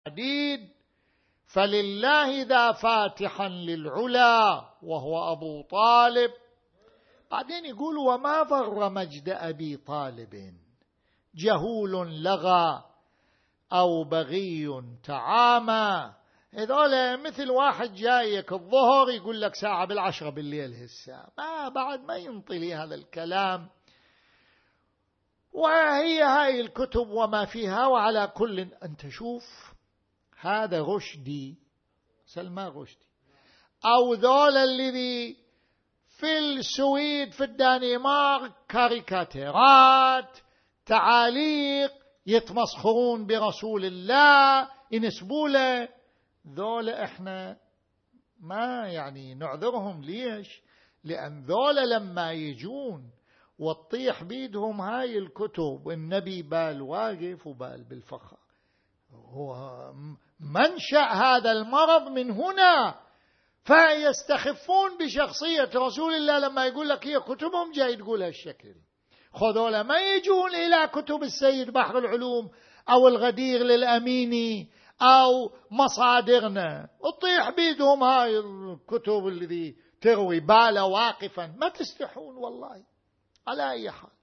عديد، فلله ذا فاتحا للعلا وهو أبو طالب. بعدين يقول وما ضر مجد أبي طالب جهول لغى أو بغي تعامى. هذول مثل واحد جايك الظهر يقول لك ساعة 10 بالليل هسه، بعد ما ينطلي هذا الكلام. وهي هاي الكتب وما فيها. وعلى كل أنت شوف هذا رشدي، سلمان رشدي، أو ذول الذي في السويد في الدنمارك كاريكاتيرات تعاليق يتمسخرون برسول الله ينسبوا له، ذول احنا ما يعني نعذرهم. ليش؟ لأن ذول لما يجون وتطيح بيدهم هاي الكتب والنبي بال واقف وبال بالفخر. هو منشأ هذا المرض من هنا، فيستخفون بشخصية رسول الله لما يقول لك هي كتبهم جاي تقول هالشكل. خذوا ما يجون إلى كتب السيد بحر العلوم أو الغدير للأميني أو مصادرنا وتطيح بيدهم هاي الكتب الذي تروي بال واقفا. ما تستحون والله على أي حال.